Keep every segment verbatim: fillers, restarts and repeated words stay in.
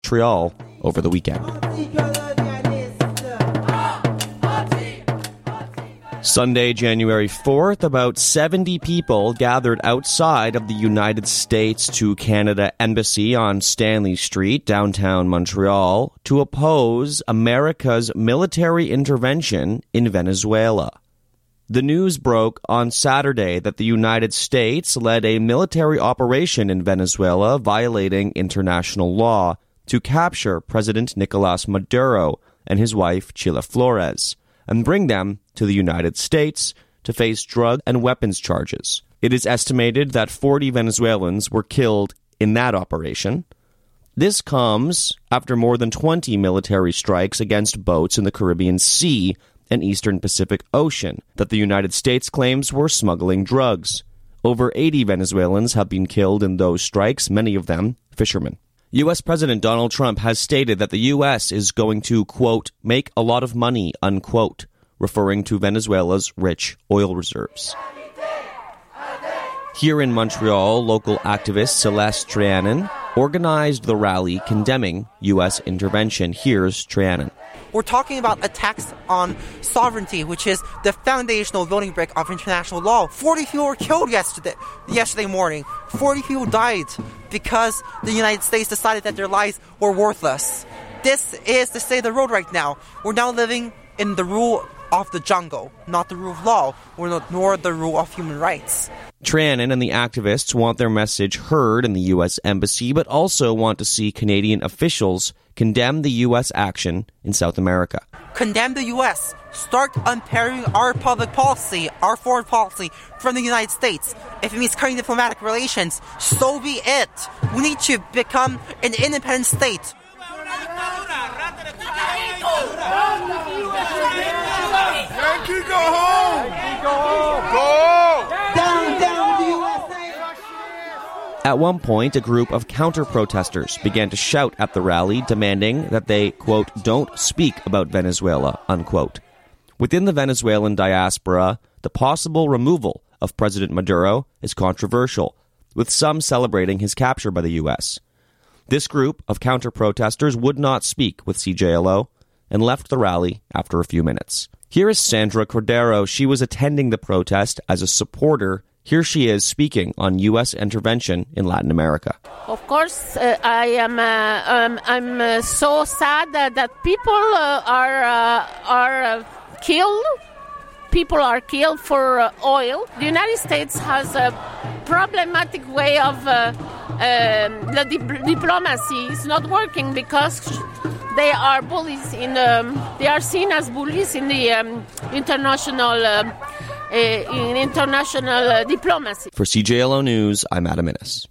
Montreal over the weekend. Sunday, January fourth, about seventy people gathered outside of the United States to Canada Embassy on Stanley Street, downtown Montreal, to oppose America's military intervention in Venezuela. The news broke on Saturday that the United States led a military operation in Venezuela violating international law to capture President Nicolas Maduro and his wife, Chila Flores, and bring them to the United States to face drug and weapons charges. It is estimated that forty Venezuelans were killed in that operation. This comes after more than twenty military strikes against boats in the Caribbean Sea and Eastern Pacific Ocean that the United States claims were smuggling drugs. Over eighty Venezuelans have been killed in those strikes, many of them fishermen. U S President Donald Trump has stated that the U S is going to, quote, make a lot of money, unquote, referring to Venezuela's rich oil reserves. Here in Montreal, local activist Celeste Trianon organized the rally condemning U S intervention. Here's Trianon. We're talking about attacks on sovereignty, which is the foundational building brick of international law. forty people were killed yesterday, yesterday morning. forty people died because the United States decided that their lives were worthless. This is the state of the road right now. We're now living in the rule of the jungle, not the rule of law, nor the rule of human rights. Trianon and the activists want their message heard in the U S Embassy, but also want to see Canadian officials condemn the U S action in South America. Condemn the U S. Start unpairing our public policy, our foreign policy, from the United States. If it means cutting diplomatic relations, so be it. We need to become an independent state. Yankee, go home! Go home! Go! Down, down, the U S A! At one point, a group of counter-protesters began to shout at the rally, demanding that they, quote, don't speak about Venezuela, unquote. Within the Venezuelan diaspora, the possible removal of President Maduro is controversial, with some celebrating his capture by the U S. This group of counter-protesters would not speak with C J L O and left the rally after a few minutes. Here is Sandra Cordero. She was attending the protest as a supporter. Here she is speaking on U S intervention in Latin America. Of course, uh, I am. Uh, um, I'm uh, so sad that, that people uh, are uh, are uh, killed. People are killed for uh, oil. The United States has a problematic way of uh, um, the di- diplomacy is not working because they are bullies in. Um, they are seen as bullies in the um, international. Um, Uh, in international uh, diplomacy. For C J L O News, I'm Adam Innes.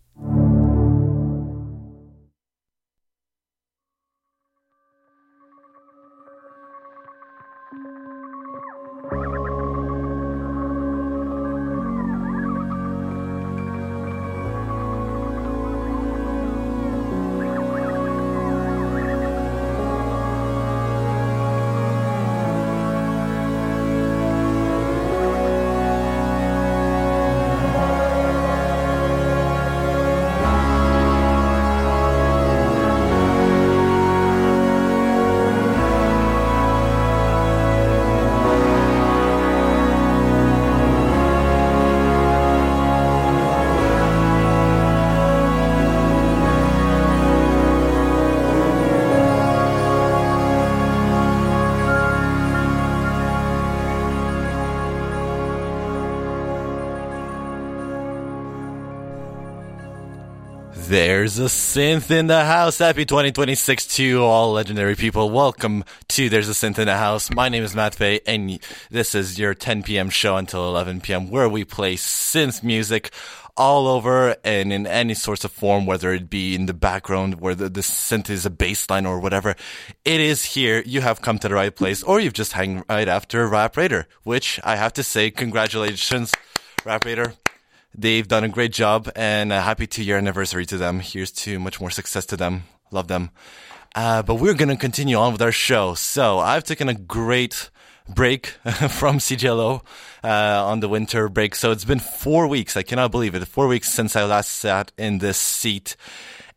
There's a synth in the house. Happy twenty twenty-six to all legendary people. Welcome to There's a Synth in the House. My name is Matt Fay, and this is your ten p.m. show until eleven p.m. where we play synth music all over and in any sorts of form, whether it be in the background where the, the synth is a bass line or whatever. It is here. You have come to the right place, or you've just hung right after Rap Raider, which I have to say, congratulations, Rap Raider. They've done a great job, and a happy two-year anniversary to them. Here's to much more success to them. Love them. Uh, but we're going to continue on with our show. So I've taken a great break from C J L O uh, on the winter break. So it's been four weeks. I cannot believe it. Four weeks since I last sat in this seat.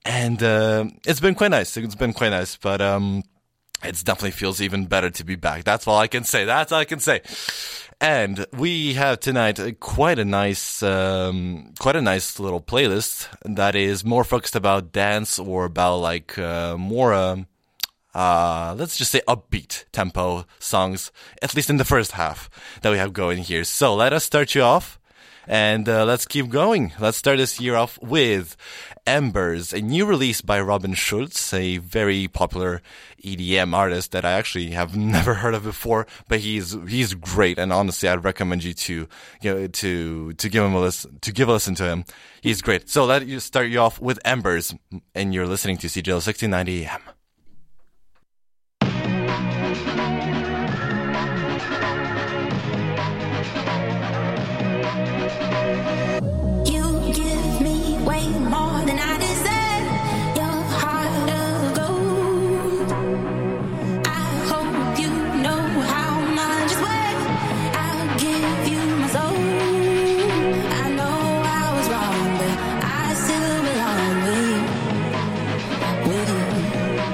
And uh, it's been quite nice. It's been quite nice, but um, it definitely feels even better to be back. That's all I can say. That's all I can say. And we have tonight quite a nice, um, quite a nice little playlist that is more focused about dance or about like uh, more, um, uh, let's just say upbeat tempo songs, at least in the first half that we have going here. So let us start you off. And uh, let's keep going. Let's start this year off with Embers, a new release by Robin Schulz, a very popular E D M artist that I actually have never heard of before, but he's he's great, and honestly, I'd recommend you to you know to to give him a listen to give a listen to him. He's great. So let you start you off with Embers, and you're listening to C J L sixteen ninety A M. With you.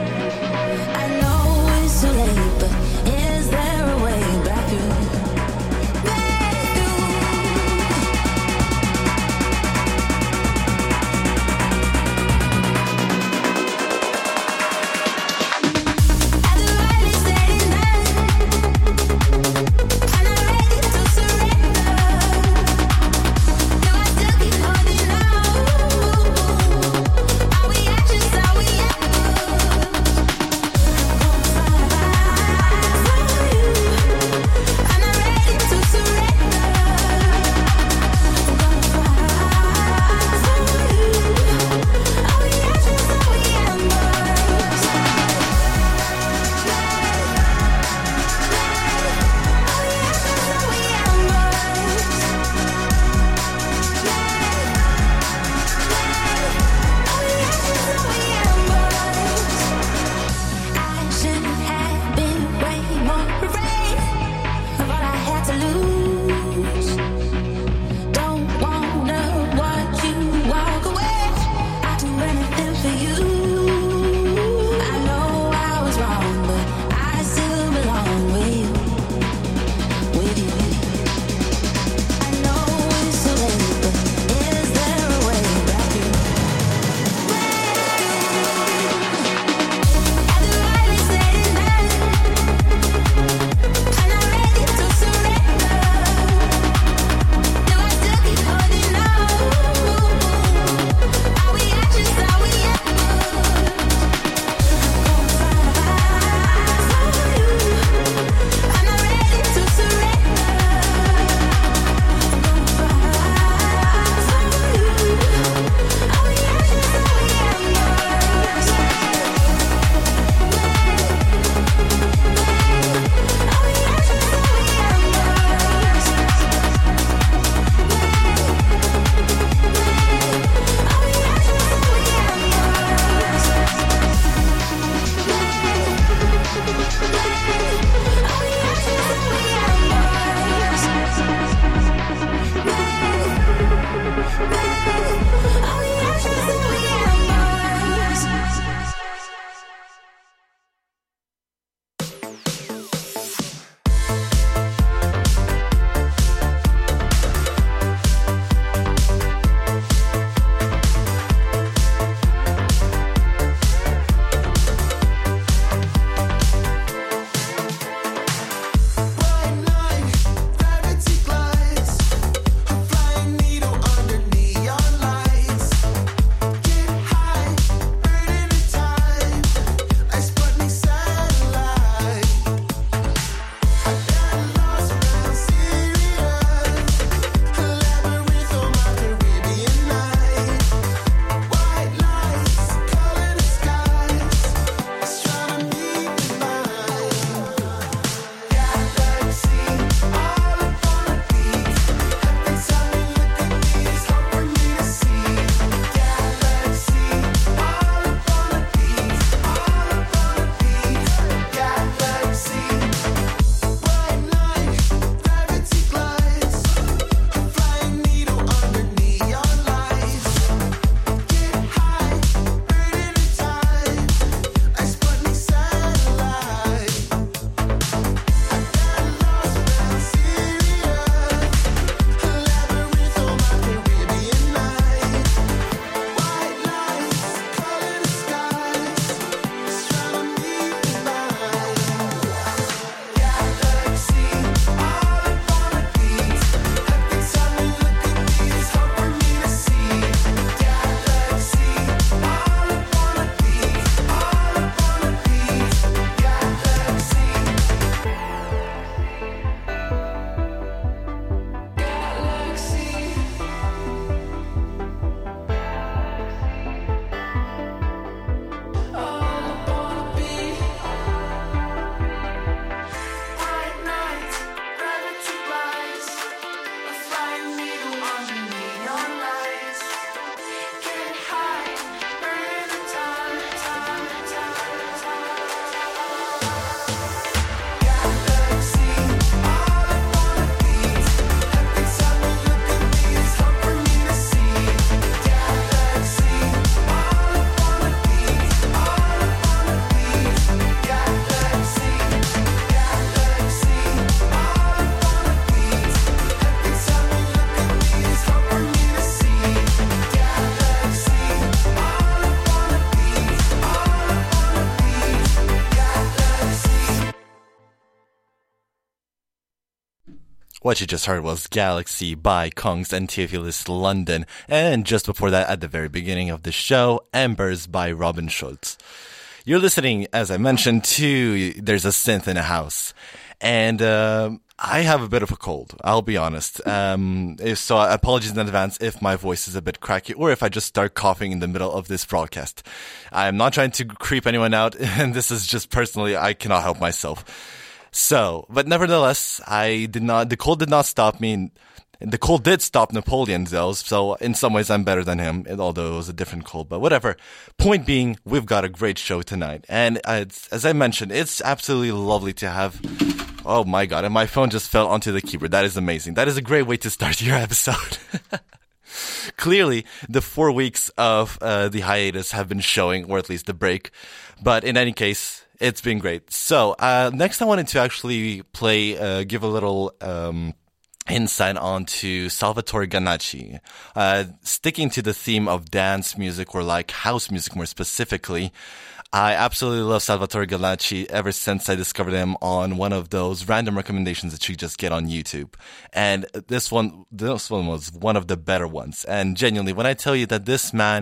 What you just heard was Galaxy by Kongs and Theophilus London. And just before that, at the very beginning of the show, Embers by Robin Schulz. You're listening, as I mentioned, to There's a Synth in a House. And uh, I have a bit of a cold, I'll be honest. Um, if so, apologies in advance if my voice is a bit cracky or if I just start coughing in the middle of this broadcast. I'm not trying to creep anyone out, and this is just personally, I cannot help myself. So, but nevertheless, I did not, the cold did not stop me. The cold did stop Napoleon, though, so in some ways I'm better than him, although it was a different cold, but whatever. Point being, we've got a great show tonight, and uh, as I mentioned, it's absolutely lovely to have, oh my god, and my phone just fell onto the keyboard. That is amazing. That is a great way to start your episode. Clearly, the four weeks of uh, the hiatus have been showing, or at least the break, but in any case, it's been great. So, uh, next I wanted to actually play, uh, give a little, um, insight onto Salvatore Ganacci. Uh, sticking to the theme of dance music, or like house music more specifically, I absolutely love Salvatore Ganacci ever since I discovered him on one of those random recommendations that you just get on YouTube. And this one, this one was one of the better ones. And genuinely, when I tell you that this man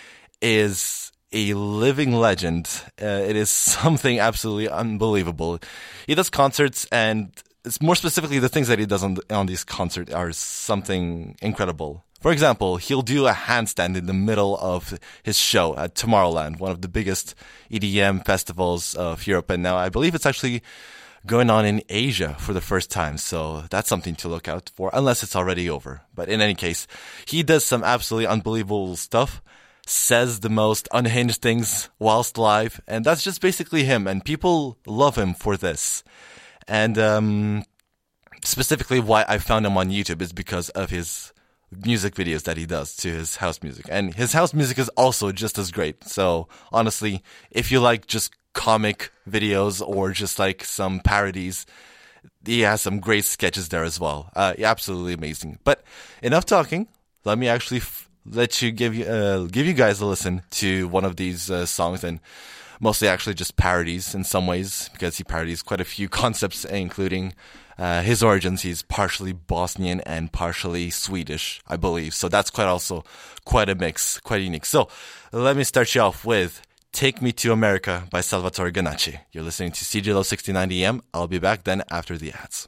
is a living legend, uh, it is something absolutely unbelievable. He does concerts, and it's more specifically the things that he does on, on these concerts are something incredible. For example, he'll do a handstand in the middle of his show at Tomorrowland, one of the biggest E D M festivals of Europe. And now I believe it's actually going on in Asia for the first time. So that's something to look out for, unless it's already over. But in any case, he does some absolutely unbelievable stuff, says the most unhinged things whilst live. And that's just basically him. And people love him for this. And um, specifically why I found him on YouTube is because of his music videos that he does to his house music. And his house music is also just as great. So honestly, if you like just comic videos or just like some parodies, he has some great sketches there as well. Uh, absolutely amazing. But enough talking. Let me actually f- let you give you uh, give you guys a listen to one of these uh, songs, and mostly actually just parodies in some ways, because he parodies quite a few concepts, including uh, his origins. He's partially Bosnian and partially Swedish, I believe. So that's quite also quite a mix, quite unique. So let me start you off with Take Me to America by Salvatore Ganacci. You're listening to C J L O sixty ninety A M. I'll be back then after the ads.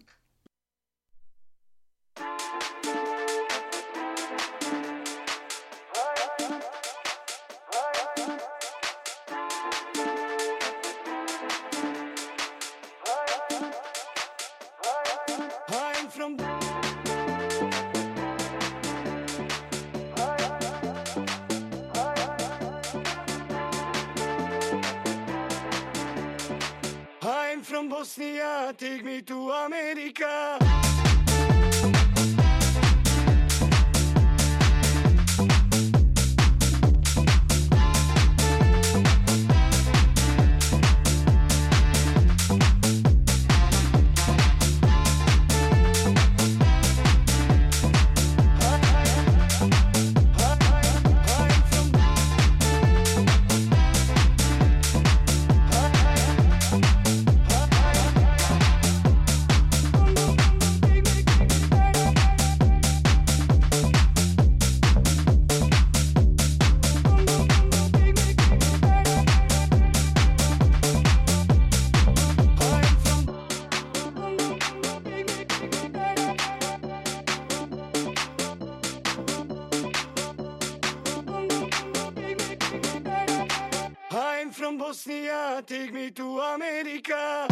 From Bosnia, take me to America. From Bosnia, take me to America.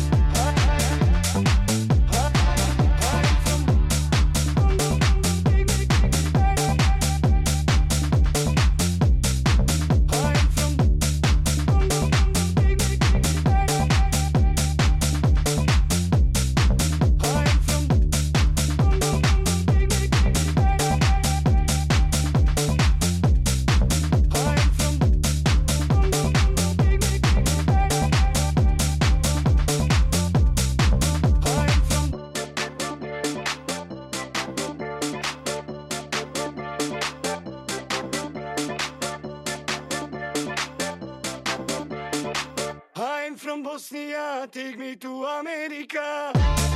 Take me Bosnia, take me to America.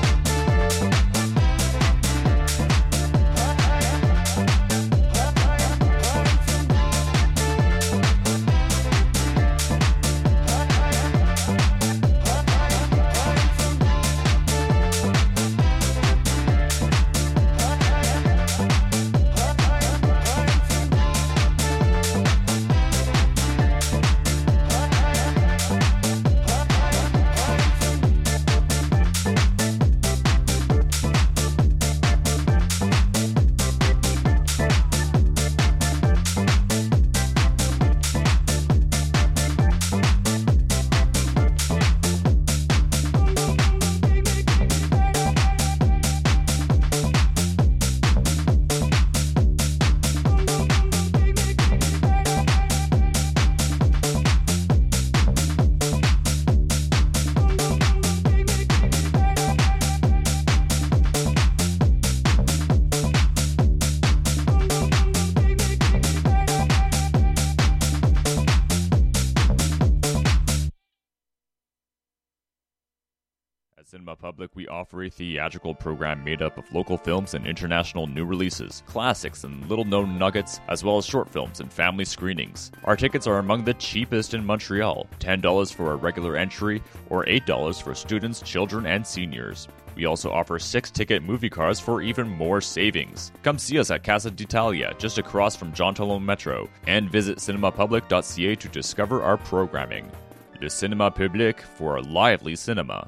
Cinema Public, we offer a theatrical program made up of local films and international new releases, classics and little-known nuggets, as well as short films and family screenings. Our tickets are among the cheapest in Montreal, ten dollars for a regular entry or eight dollars for students, children, and seniors. We also offer six-ticket movie cards for even more savings. Come see us at Casa d'Italia, just across from Jean Talon Metro, and visit cinema public dot c a to discover our programming. Le Cinéma Public for lively cinema.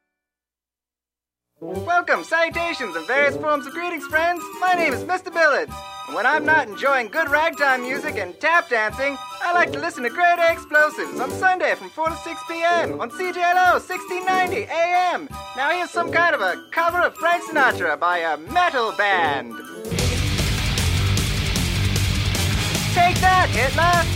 Welcome, salutations, and various forms of greetings, friends. My name is Mister Billings, and when I'm not enjoying good ragtime music and tap dancing, I like to listen to Grade A Explosives on Sunday from four to six p.m. on C J L O sixteen ninety A M. Now here's some kind of a cover of Frank Sinatra by a metal band. Take that, Hitler!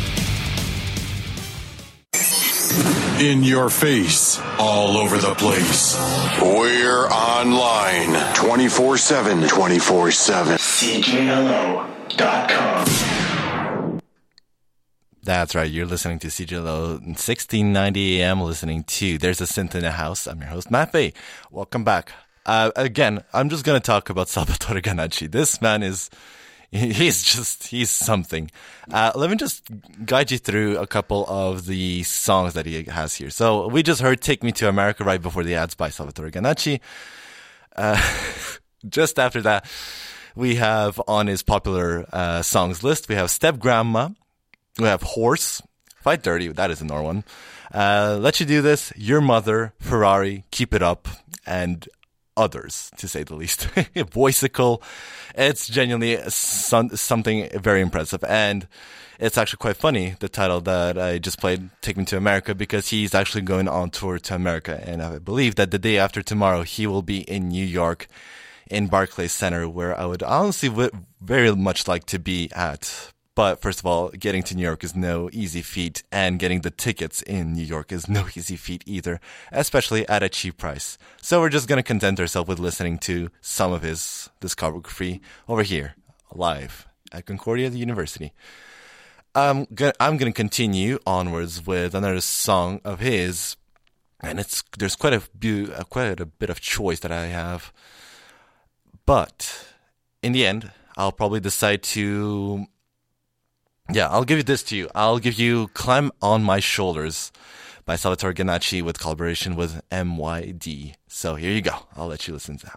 In your face, all over the place. We're online twenty-four seven. twenty-four seven. C J L O dot com. That's right, you're listening to C J L O sixteen ninety A M, listening to There's a Synth in the House. I'm your host, Matt Bay. Welcome back. Uh, again, I'm just going to talk about Salvatore Ganacci. This man is... He's just, he's something. Uh, let me just guide you through a couple of the songs that he has here. So we just heard Take Me to America right before the ads by Salvatore Ganacci. Uh, just after that, we have on his popular uh, songs list, we have Step Grandma, we have Horse, Fight Dirty, that is another one. Uh, Let You Do This, Your Mother, Ferrari, Keep It Up, and others, to say the least. Voicicle. It's genuinely some, something very impressive. And it's actually quite funny, the title that I just played, Take Me to America, because he's actually going on tour to America. And I believe that the day after tomorrow, he will be in New York, in Barclays Center, where I would honestly w- very much like to be at. But first of all, getting to New York is no easy feat, and getting the tickets in New York is no easy feat either, especially at a cheap price. So we're just going to content ourselves with listening to some of his discography over here, live at Concordia University. Um, I'm going to continue onwards with another song of his, and it's there's quite a, quite a bit of choice that I have. But in the end, I'll probably decide to... Yeah, I'll give you this to you. I'll give you Climb on My Shoulders by Salvatore Ganacci with collaboration with M Y D. So here you go. I'll let you listen to that.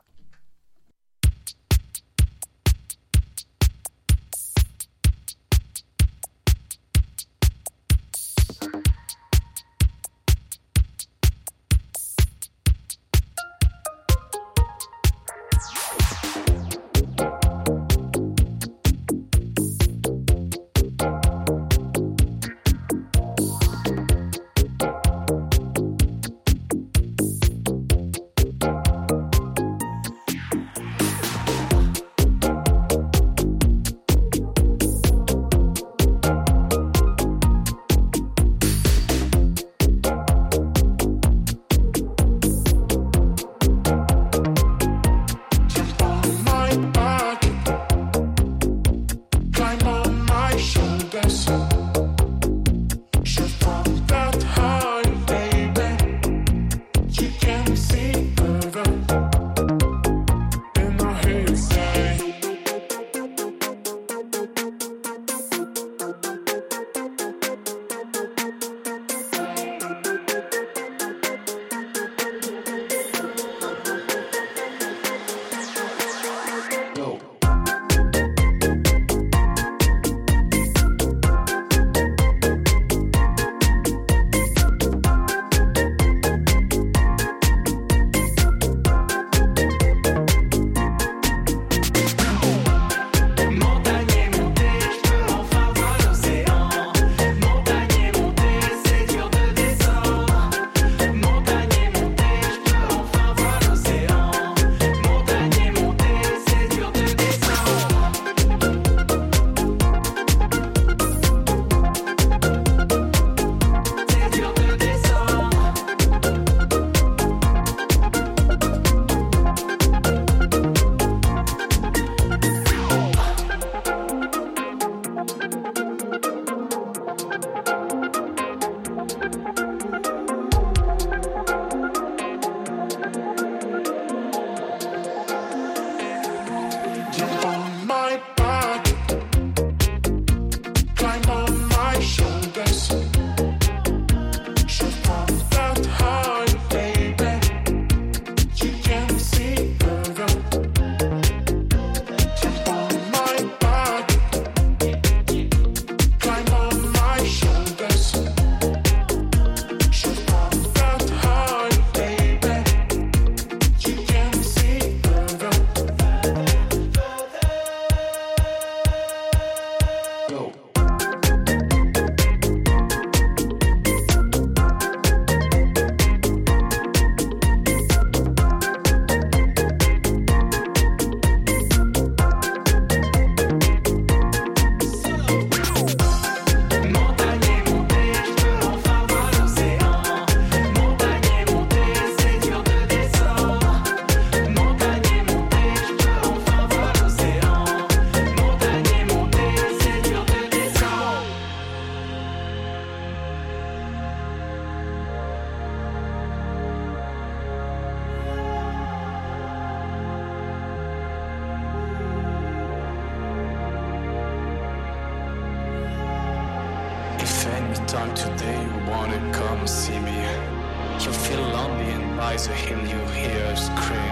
time today you wanna come see me. You feel lonely and by the hill you hear a scream.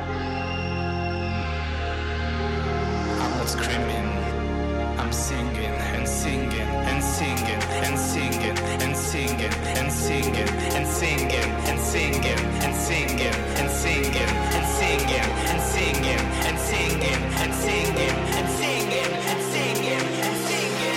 I'm not screaming, I'm singing and singing and singing and singing and singing and singing and singing and singing and singing and singing and singing and singing and singing and singing and singing and singing and singing.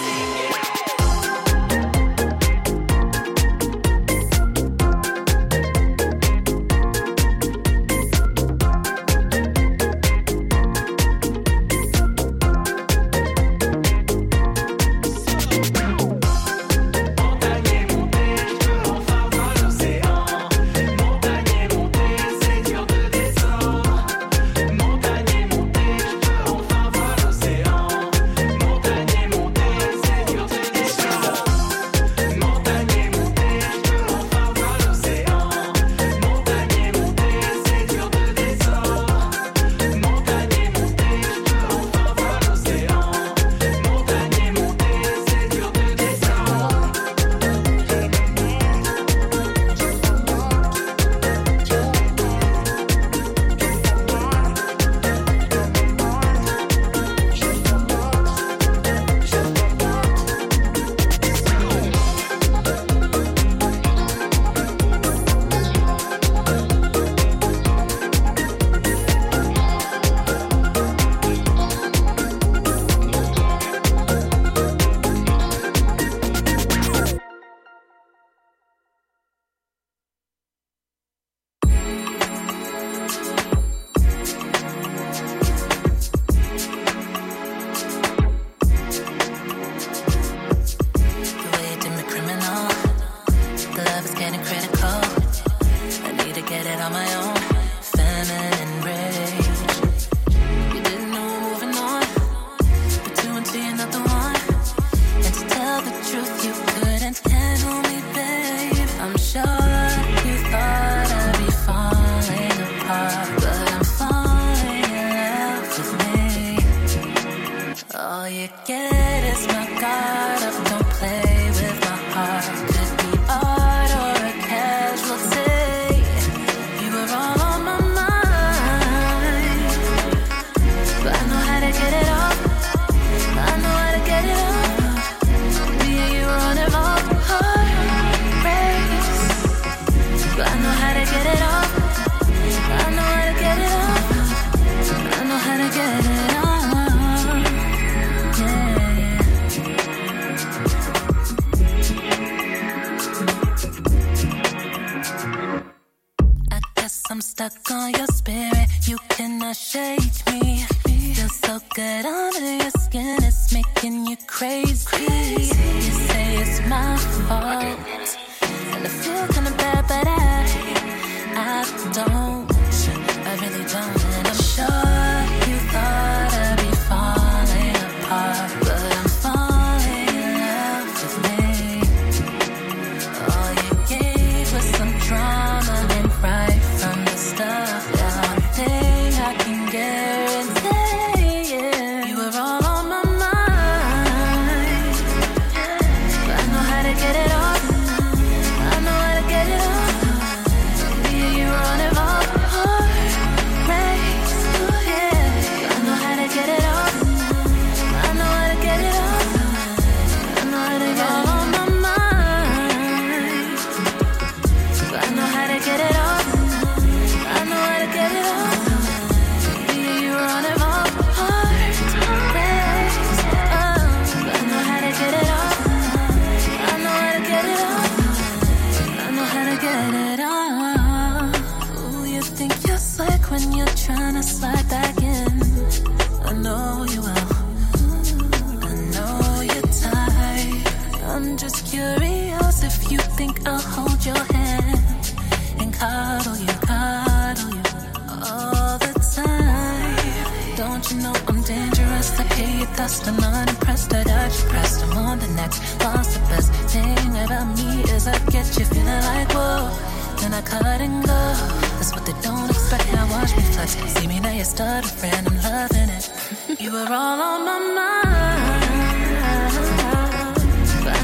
See me now, you started, friend, I'm loving it. You were all on my mind, but I know how to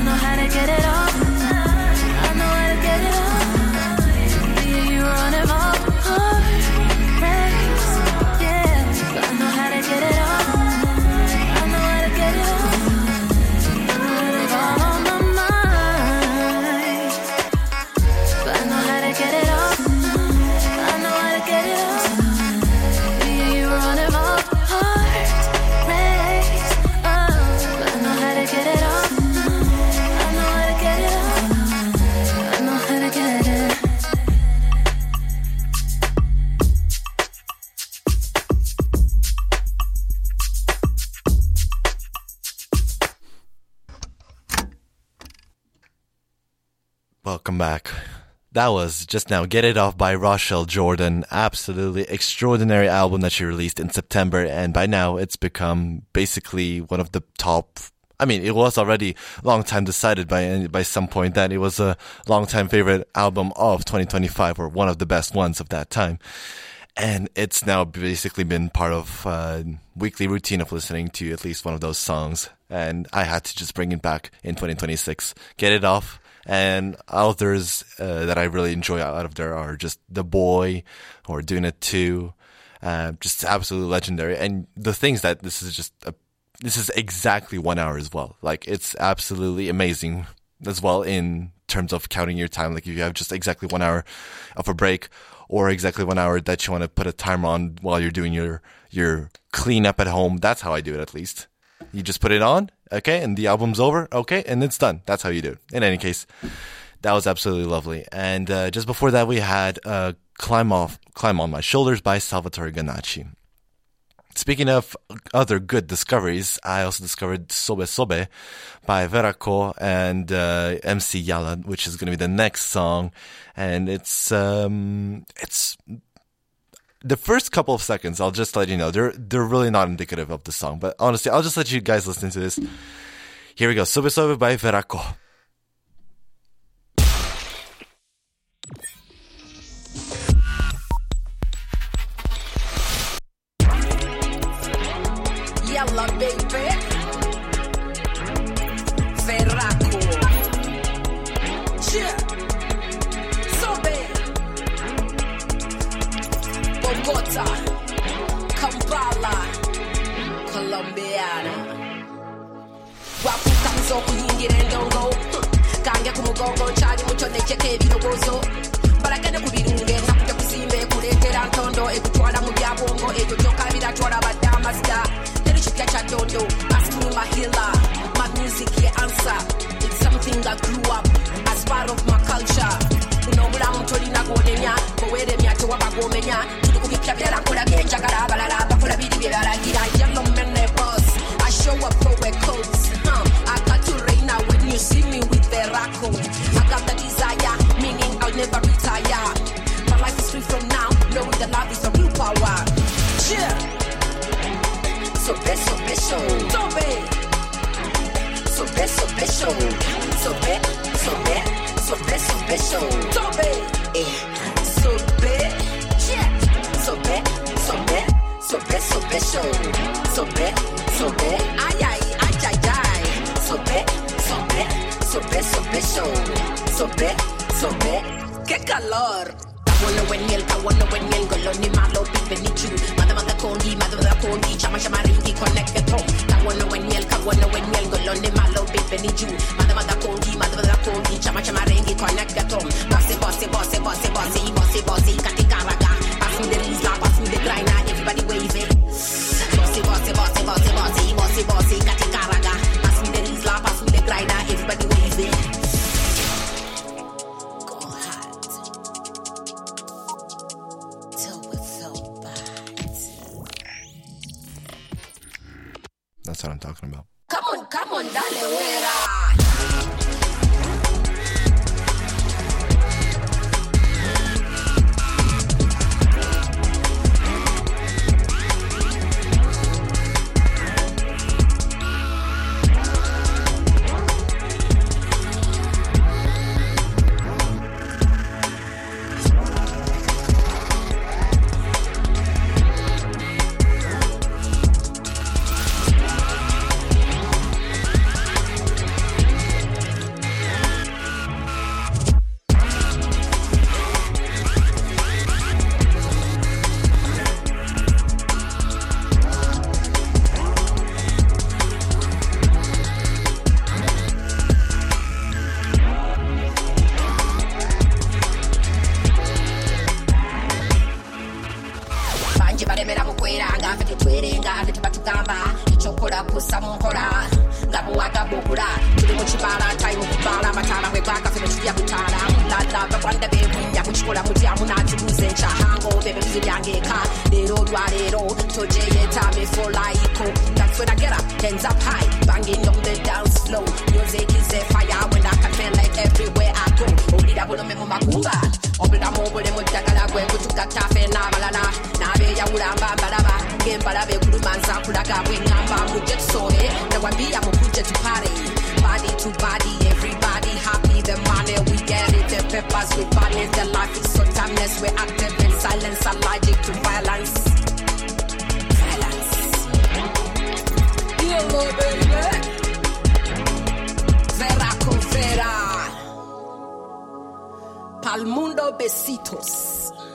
to get it off. I know how to get it off. Yeah, you run it off. Heart race, yeah. But I know how to get it off. I know how to get it off. It's all on my mind. But I know how to get it off. I know how to get it off. Yeah, you run it off. Heart race, oh. But I know how to get it off. I know how to get it off. I know how to get it. Welcome back. That was just now Get It Off by Rochelle Jordan. Absolutely extraordinary album that she released in September, and by now it's become basically one of the top. I mean, it was already long time decided by by some point that it was a long time favorite album of twenty twenty-five, or one of the best ones of that time. And it's now basically been part of a weekly routine of listening to at least one of those songs. And I had to just bring it back in twenty twenty-six. Get It Off. And others uh, that I really enjoy out of there are just The Boy or Doing It Too. Uh, just absolutely legendary. And the things that this is just, a, this is exactly one hour as well. Like, it's absolutely amazing as well in terms of counting your time. Like, if you have just exactly one hour of a break, or exactly one hour that you want to put a timer on while you're doing your, your cleanup at home. That's how I do it, at least. You just put it on, okay, and the album's over, okay, and it's done. That's how you do it. In any case, that was absolutely lovely. And uh, just before that, we had uh, Climb Off, Climb On My Shoulders by Salvatore Ganacci. Speaking of other good discoveries, I also discovered Sobe Sobe by Verako and uh, M C Yala, which is going to be the next song. And it's, um, it's, the first couple of seconds, I'll just let you know, they're, they're really not indicative of the song. But honestly, I'll just let you guys listen to this. Here we go. Sobe Sobe by Verako. Yalla baby, Verako, yeah, Sobe, Bogota, Kampala, Colombiana. Wapuka mzoko yingire ndongo, kange kumugongo chali mucho necheke birogozo. Barakene kubirunge nakuja kusimbe kuletera ntondo ekutwala mu byabongo ekyo kyoka biratwala badamasta. Dondo, ask me my healer, my music your answer. It's something that grew up as part of my culture. Uno mula mutoli na godenya, kowere myato wabagomenya. Tukubikira byara kola byenjagala balala bakola biri byaragira yellow men ne boss. I show up for a coats. Huh? I got to reign out when you see me with the Verako. I got the desire, meaning I'll never retire. My life is free from now, knowing that love is the real power. Yeah. Sobe, sobe, show. Sobe. Sobe, sobe, show. Sobe, sobe, sobe, sobe, show. Sobe. Eh. Sobe. Yeah. Sobe, sobe, sobe, sobe, show. Sobe, sobe. Ay, ay, ay, ay, ay. Sobe, sobe, sobe, sobe, show. Sobe, sobe. ¡Qué calor! Kawana wenel, kawana wenel, goloni malo, pipenichu. Madamada kongi, madamada kongi, chama chama ringi, connect the home. Kawana wenel, kawana wenel, goloni malo, pipenichu. Madamada kongi, madamada kongi, chama chama ringi, connect the home. Bossy, bossy, bossy, bossy, bossy, bossy, bossy, katikaraga. Pass me the rizla, pass me the grinder, everybody wave it. Bossy, bossy, bossy, bossy, bossy, bossy, bossy, katikaraga. Pass me the rizla, pass me the grinder, everybody wave it. That's what I'm talking about. Come on, come on, dale, güera. kugamba ekyokola kussa mu nkola nga buwagabukula tuli mu kibala tayimu kubala amataala bwe gwakaffe tulya kutaala lala bagwanda beekunya kukikola mutya munakibuuza enkyahango bebe bizu byange eka leero olwaleero tojeyeetame folayiko that's when I get up hands up high banging on the dance floor music is a fire when I can feel like everywhere I go olira bulome mu makumba obulamu obuli mu ddagala gwe kutugatta ffe n'abalala n'abeeyawula mbambalaba ng'embala beekulumanza nkulaga bwengamba mujje tusoobe nawambiya mukujje tupare body to body everybody happy the money we get it the peppers we burn it the life is so timeless we're active in silence allergic to violence violence yellow baby vera con vera pa'l mundo besitos.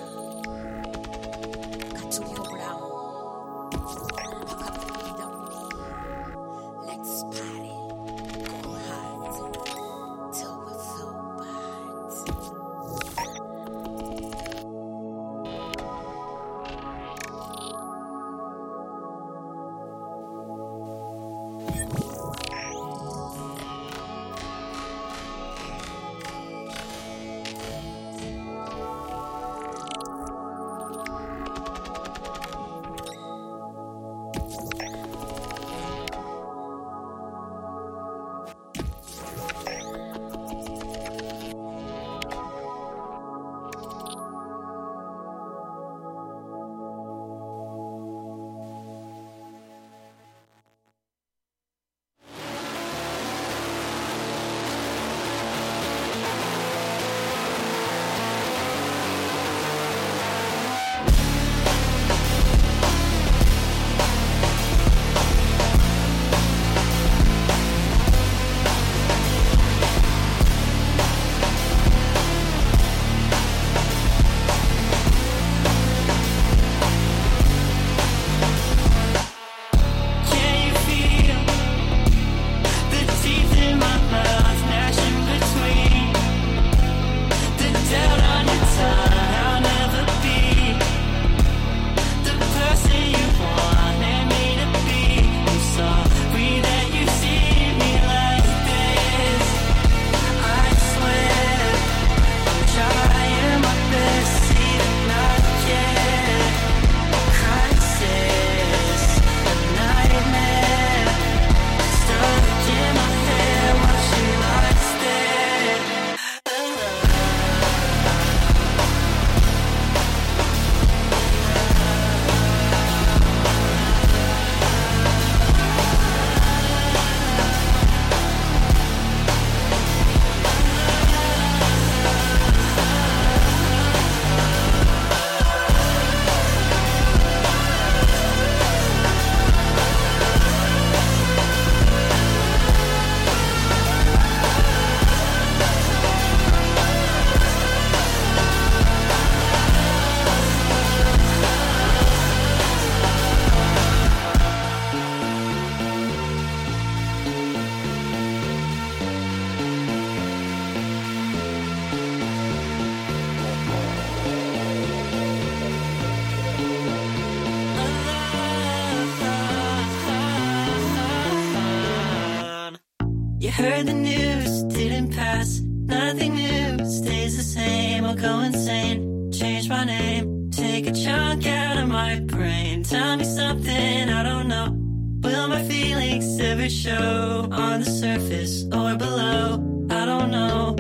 Heard the news, didn't pass. Nothing new, stays the same. I'll go insane, change my name, take a chunk out of my brain. Tell me something I don't know. Will my feelings ever show on the surface or below? I don't know.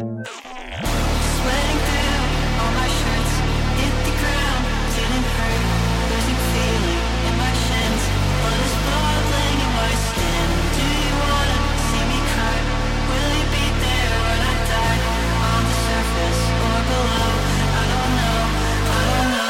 Sweating through all my shirts, hit the ground, didn't hurt. Losing feeling in my shins, blood is bubbling in my skin. Do you wanna see me cry? Will you be there when I die? On the surface or below? I don't know, I don't know.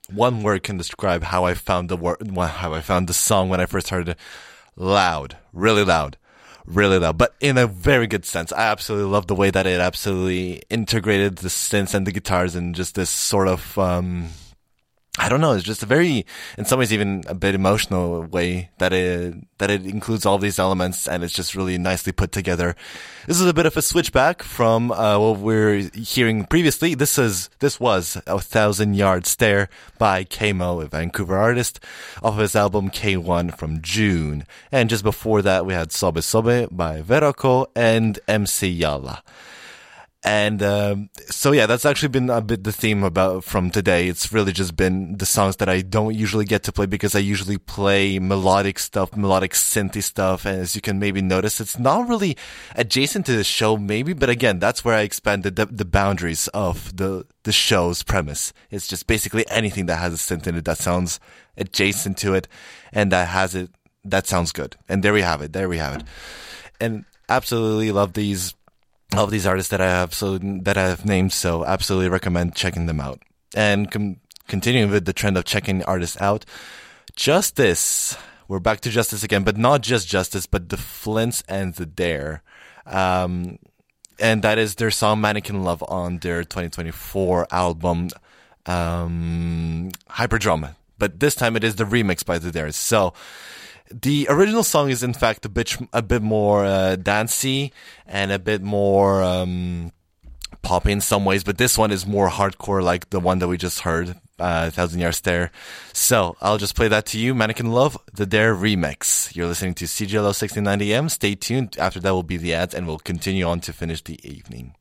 one word can describe how I found the word, how I found the song when I first heard it. Loud, really loud, really loud, but in a very good sense. I absolutely love the way that it absolutely integrated the synths and the guitars in just this sort of, um, I don't know, it's just a very, in some ways even a bit emotional way that it, that it includes all these elements, and it's just really nicely put together. This is a bit of a switchback from, uh, what we're hearing previously. This is, this was A Thousand Yard Stare by K-Mo, a Vancouver artist, off of his album K one from June. And just before that, we had Sobe Sobe by Veroko and M C Yala. And um, so yeah, that's actually been a bit the theme about from today. It's really just been the songs that I don't usually get to play because I usually play melodic stuff, melodic synthy stuff. And as you can maybe notice, it's not really adjacent to the show, maybe. But again, that's where I expanded the, the boundaries of the the show's premise. It's just basically anything that has a synth in it that sounds adjacent to it, and that has it that sounds good. And there we have it. There we have it. And absolutely love these. All of these artists that I have so that I have named, so absolutely recommend checking them out. And com- continuing with the trend of checking artists out, Justice. We're back to Justice again, but not just Justice, but the Flints and the Dare. Um, and that is their song Mannequin Love on their twenty twenty-four album, um, Hyperdrum. But this time it is the remix by the Dares. So, the original song is in fact a bit a bit more uh, dancey and a bit more um, poppy in some ways, but this one is more hardcore, like the one that we just heard, uh, Thousand Yard Stare. So I'll just play that to you, Mannequin Love, the Dare remix. You're listening to C G L O sixteen ninety A M. Stay tuned. After that will be the ads, and we'll continue on to finish the evening.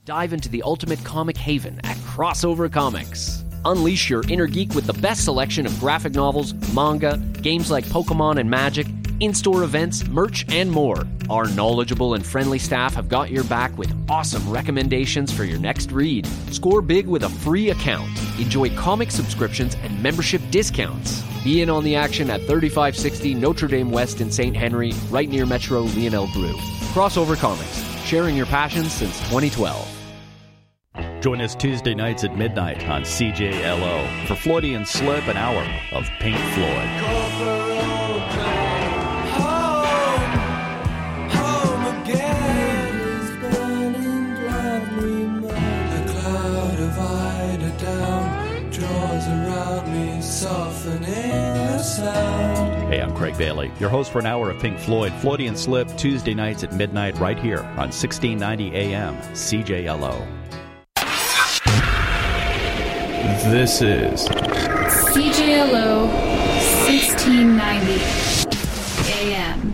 Dive into the ultimate comic haven at Crossover Comics. Unleash your inner geek with the best selection of graphic novels, manga, games like Pokemon and Magic, in-store events, merch, and more. Our knowledgeable and friendly staff have got your back with awesome recommendations for your next read. Score big with a free account. Enjoy comic subscriptions and membership discounts. Be in on the action at thirty-five sixty Notre Dame West in Saint Henry, right near Metro Lionel Brew. Crossover Comics, sharing your passion since twenty twelve. Join us Tuesday nights at midnight on C J L O for Floydian Slip, an hour of Pink Floyd. Hey, I'm Craig Bailey, your host for an hour of Pink Floyd, Floydian Slip, Tuesday nights at midnight right here on sixteen ninety A M C J L O. This is C J L O sixteen ninety A M.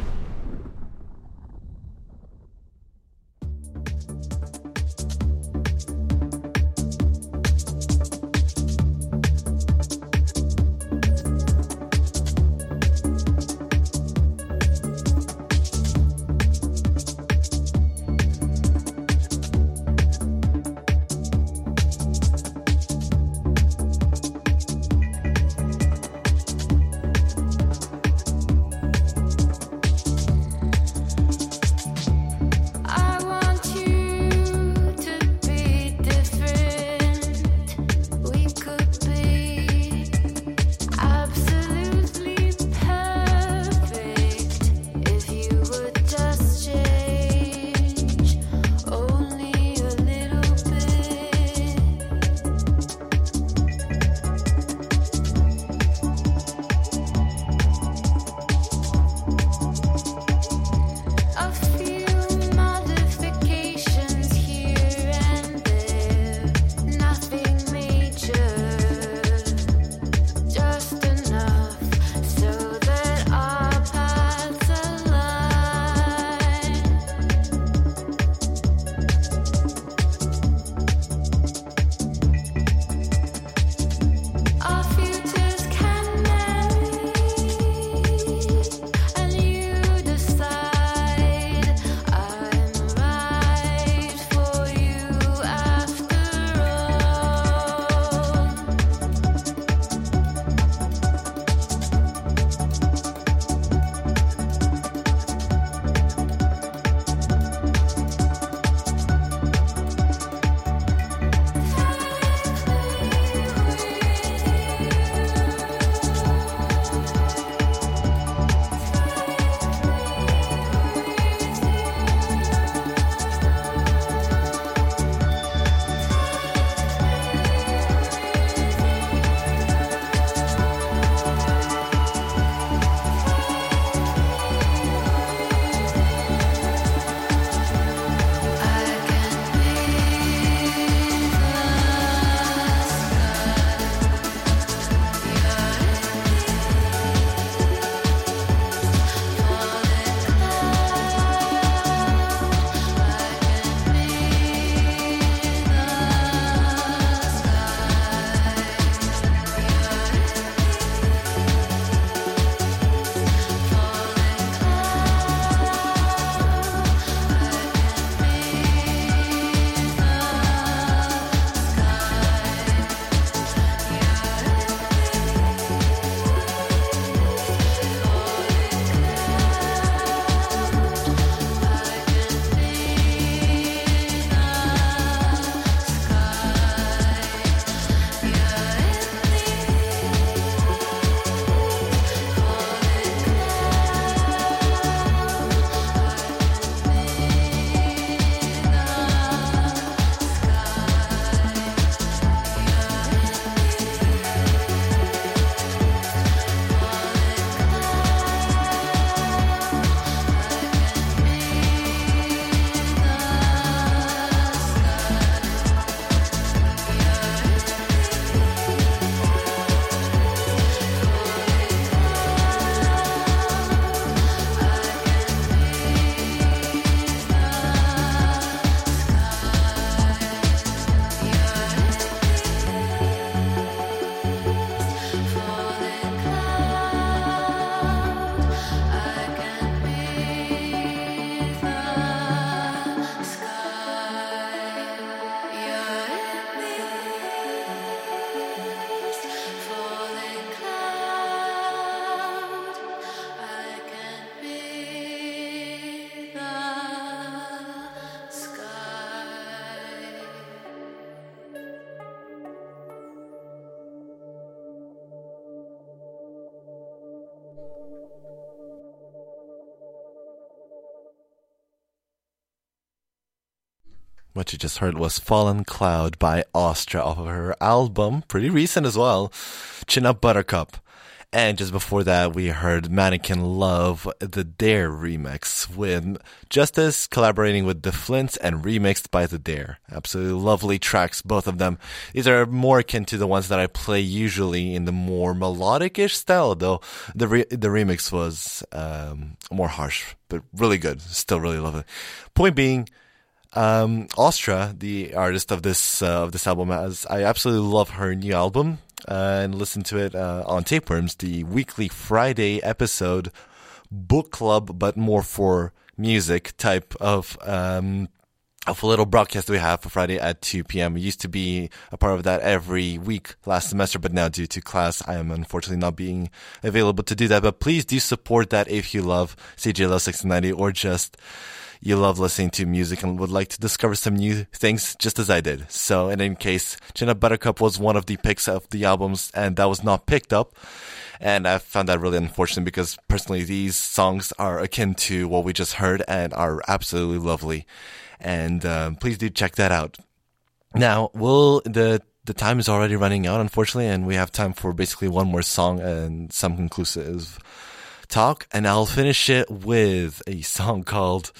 What you just heard was Fallen Cloud by Astra off of her album, pretty recent as well, Chin Up Buttercup. And just before that, we heard Mannequin Love, the Dare remix, with Justice collaborating with The Flints and remixed by The Dare. Absolutely lovely tracks, both of them. These are more akin to the ones that I play usually in the more melodic-ish style, though the re- the remix was um, more harsh, but really good. Still really love it. Point being, Um, Astra, the artist of this uh, of this album, as I absolutely love her new album uh, and listen to it uh, on Tapeworms, the weekly Friday episode book club, but more for music type of um, of a little broadcast that we have for Friday at two p.m. We used to be a part of that every week last semester, but now due to class, I am unfortunately not being available to do that. But please do support that if you love C J L O sixteen ninety or just you love listening to music and would like to discover some new things just as I did. So in any case, Chin Up Buttercup was one of the picks of the albums, and that was not picked up. And I found that really unfortunate because personally these songs are akin to what we just heard and are absolutely lovely. And uh, please do check that out. Now, we'll, the the time is already running out, unfortunately, and we have time for basically one more song and some conclusive talk. And I'll finish it with a song called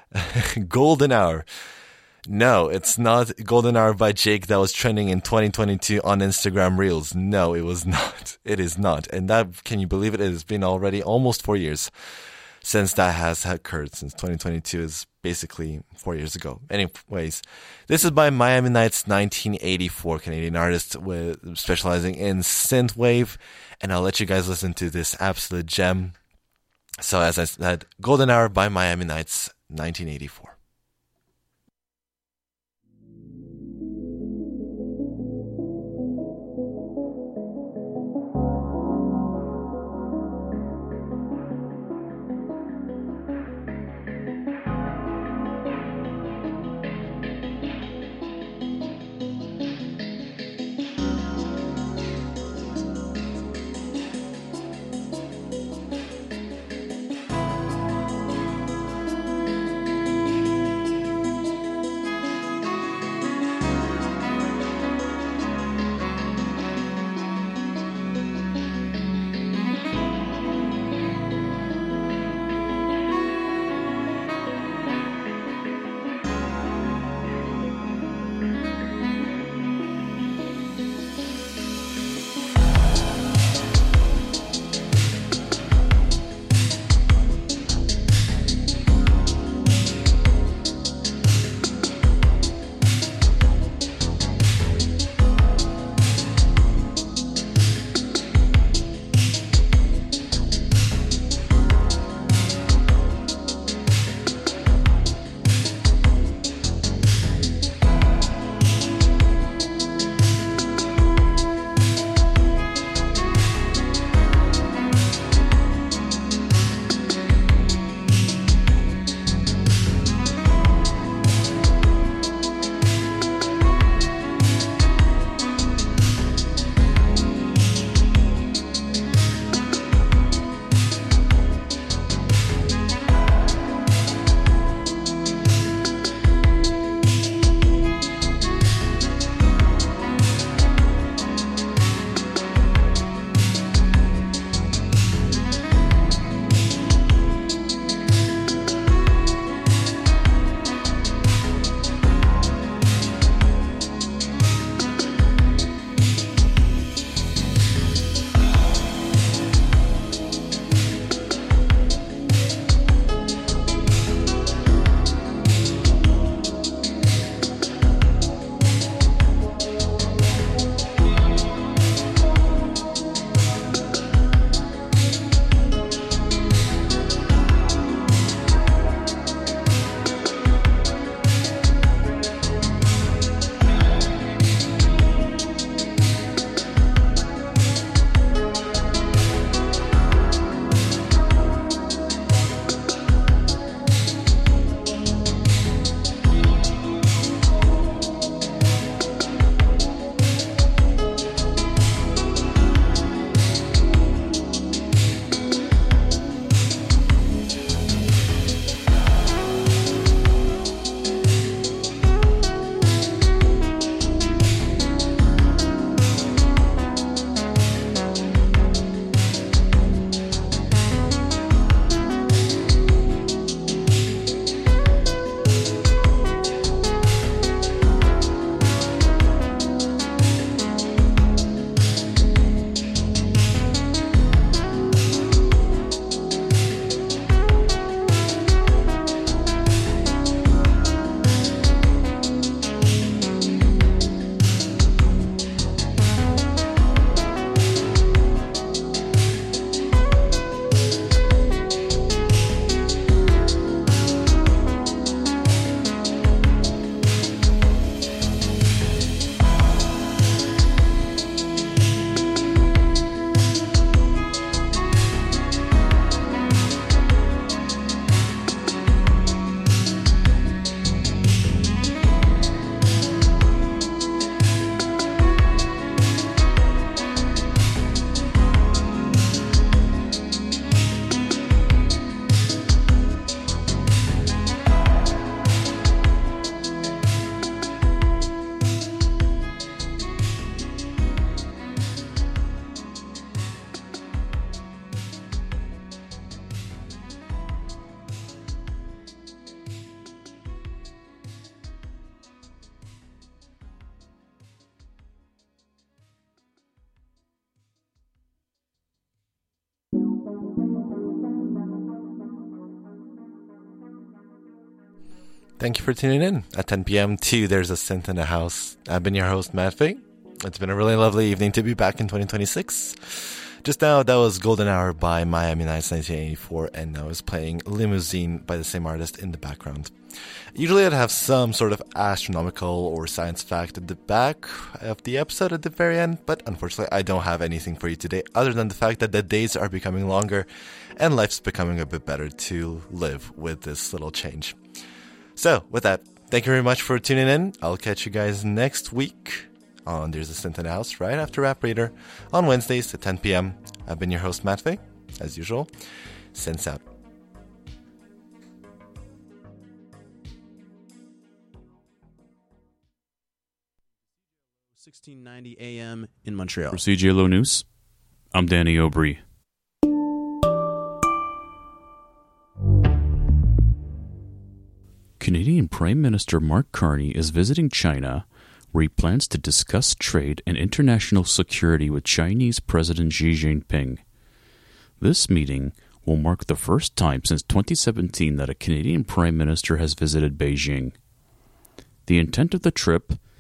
Golden Hour. No, it's not Golden Hour by Jake that was trending in twenty twenty-two on Instagram Reels. No, it was not. It is not. And that, can you believe it? It has been already almost four years since that has occurred, since twenty twenty-two is basically four years ago. Anyways, this is by Miami Nights nineteen eighty-four, Canadian artist with specializing in synthwave. And I'll let you guys listen to this absolute gem. So as I said, Golden Hour by Miami Nights nineteen eighty-four. Thank Thank you for tuning in at ten p.m. to There's a Synth in the House. I've been your host, Matt Fay. It's been a really lovely evening to be back in twenty twenty-six. Just now, that was Golden Hour by Miami Nights nineteen eighty-four, and I was playing Limousine by the same artist in the background. Usually I'd have some sort of astronomical or science fact at the back of the episode at the very end, but unfortunately I don't have anything for you today other than the fact that the days are becoming longer and life's becoming a bit better to live with this little change. So, with that, thank you very much for tuning in. I'll catch you guys next week on There's a Synth in the House right after Rap Reader on Wednesdays at ten p.m. I've been your host, Matt Fay. As usual, Synths out. sixteen ninety A M in Montreal. For C J L O News, I'm Danny Aubry. Canadian Prime Minister Mark Carney is visiting China, where he plans to discuss trade and international security with Chinese President Xi Jinping. This meeting will mark the first time since twenty seventeen that a Canadian Prime Minister has visited Beijing. The intent of the trip